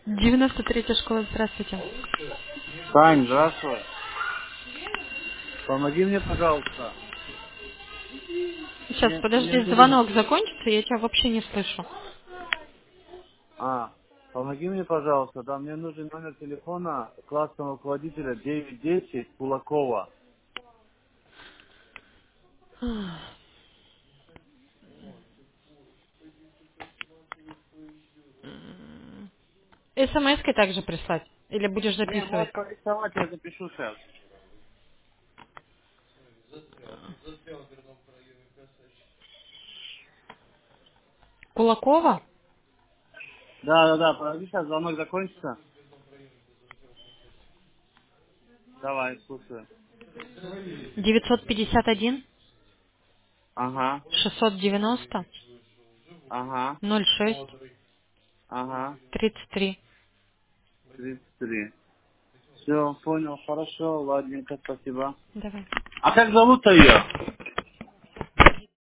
93-я школа, здравствуйте. Тань, здравствуй. Помоги мне, пожалуйста. Сейчас, Мне подожди, интересно... звонок закончится, я тебя вообще не слышу. Помоги мне, пожалуйста. Да, мне нужен номер телефона классного руководителя 910 Кулакова. СМС-кой также прислать? Или будешь Не, записывать? можешь порисовать, я запишу сейчас. Кулакова? Да, подожди, сейчас звонок закончится. Давай, слушаю. 951 Ага, 690 ага, 06 ага. 33. 33. Все, понял, хорошо, ладненько, спасибо. Давай. А как зовут-то ее?